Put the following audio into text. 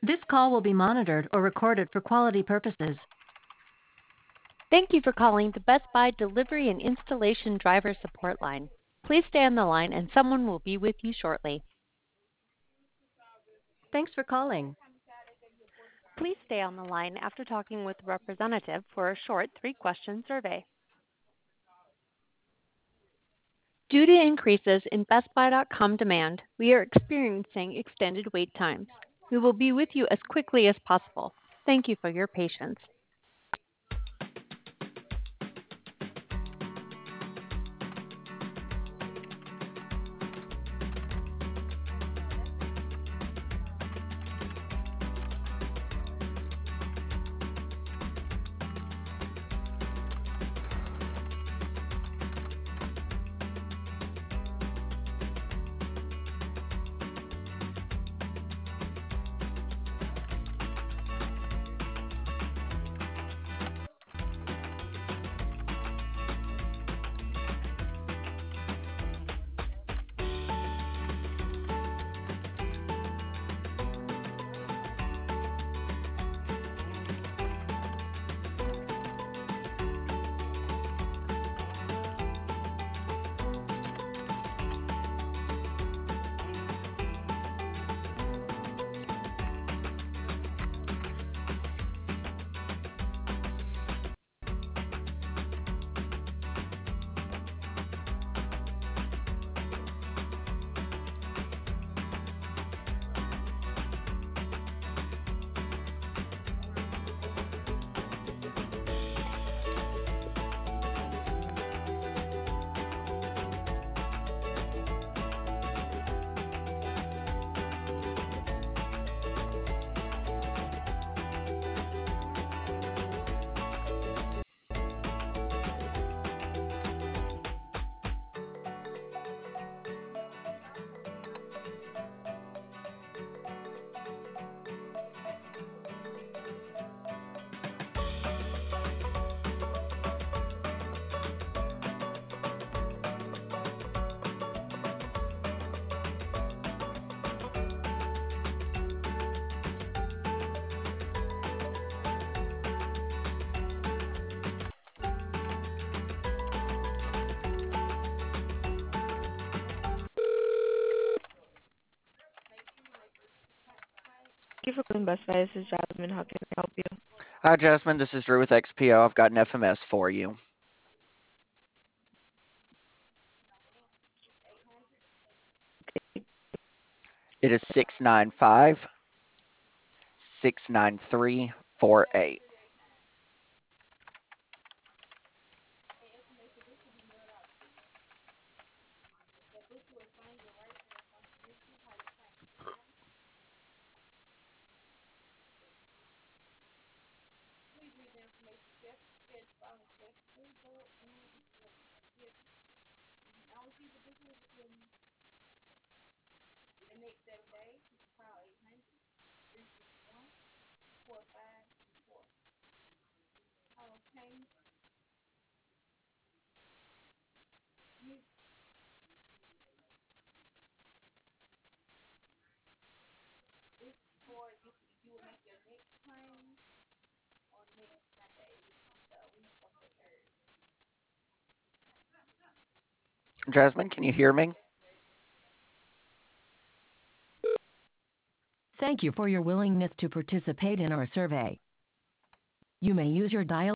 This call will be monitored or recorded for quality purposes. Thank you for calling the Best Buy Delivery and Installation Driver Support Line. Please stay on the line and someone will be with you shortly. Thanks for calling. Please stay on the line after talking with a representative for a short 3-question survey. Due to increases in BestBuy.com demand, we are experiencing extended wait times. We will be with you as quickly as possible. Thank you for your patience. Thank you for calling Best Buy. This is Jasmine. How can I help you? Hi, Jasmine. This is Drew with XPO. I've got an FMS for you. It is 695-693-48. Jasmine, can you hear me? Thank you for your willingness to participate in our survey. You may use your dial